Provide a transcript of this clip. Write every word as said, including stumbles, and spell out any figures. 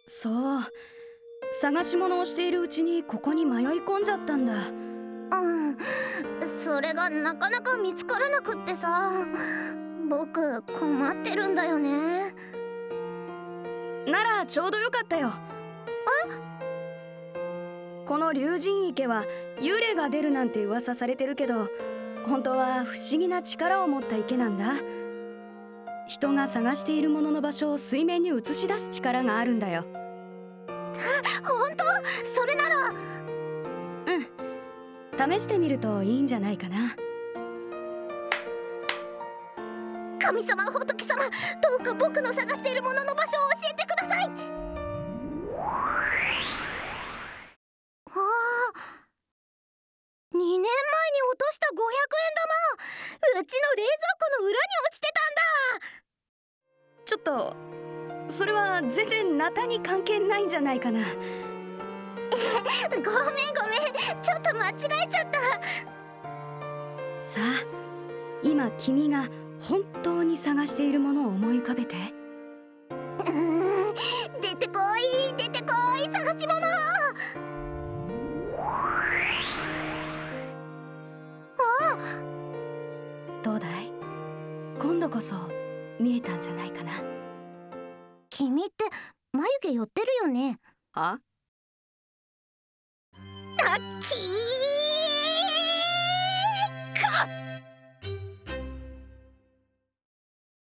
そう、探し物をしているうちにここに迷い込んじゃったんだ。 うん、それがなかなか見つからなくってさ、僕困ってるんだよね。 ならちょうどよかったよ。この龍神池は幽霊が出るなんて噂されてるけど、本当は不思議な力を持った池なんだ。人が探しているものの場所を水面に映し出す力があるんだよ。 本当？それなら。 うん、試してみるといいんじゃないかな。 神様、仏様、どうか僕の探しているものの場所を教えてください。ああ、にねんまえに落としたごひゃくえん玉、うちの冷蔵庫の裏に落ちてちょっとそれは全然ナタに関係ないんじゃないかな。 たんだ。ごめんごめん、ちょっと間違えちゃった。 さあ、今君が本当に探しているものを思い浮かべて。 うーん、出てこい出てこい、探し物。あ、 どうだい？今度こそ見えたんじゃないかな。 君って眉毛寄ってるよね。 は？ ラッキー。